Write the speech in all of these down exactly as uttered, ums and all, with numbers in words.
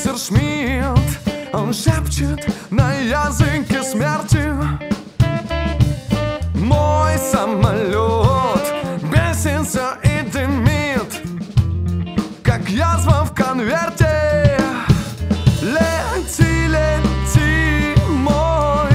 Мессершмитт, он шепчет на языке смерти. Мой самолет бесится и дымит, как язва в конверте. Лети, лети, мой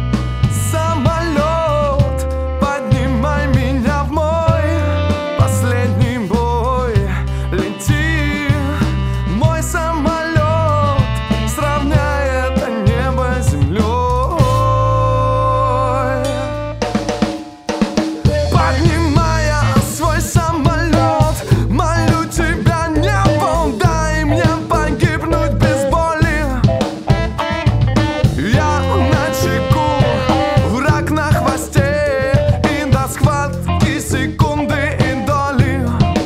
самолет, поднимай меня в мой последний бой. Лети, мой самолет, сравняй это небо с землей. Поднимая свой самолет, молю тебя, небо, дай мне погибнуть без боли. Я на чеку, враг на хвосте, и до схватки секунды и доли.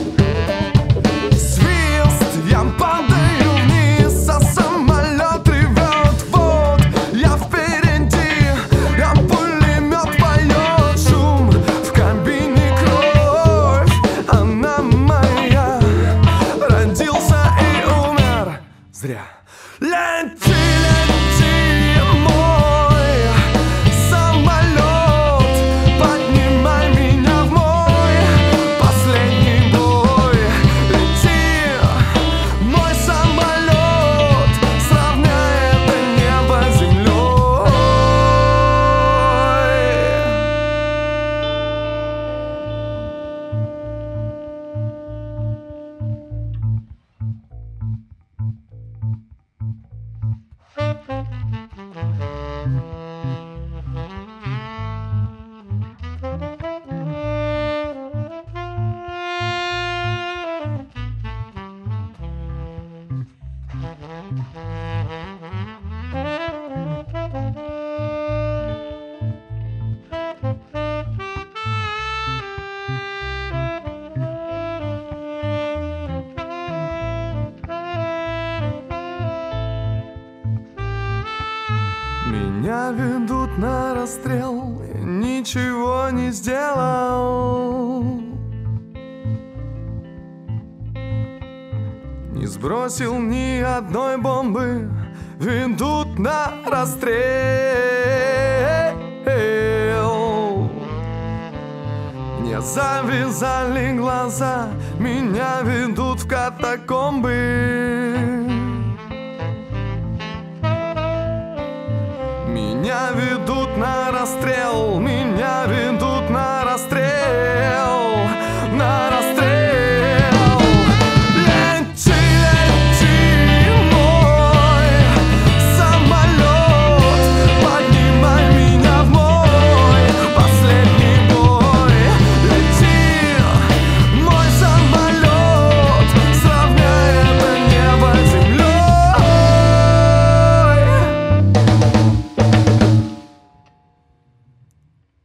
Свист, я падаю вниз, а самолет ревет. Вот я впереди, а пулемет поет. Шум в кабине, кровь, она моя. Родился и умер зря. Лети, лети, мой самолет, поднимай меня в мой последний бой. Лети, мой самолет, сравняй это небо с землей. Меня ведут на расстрел, я ничего не сделал. Не сбросил ни одной бомбы, ведут на расстрел. Мне завязали глаза, меня ведут в катакомбы.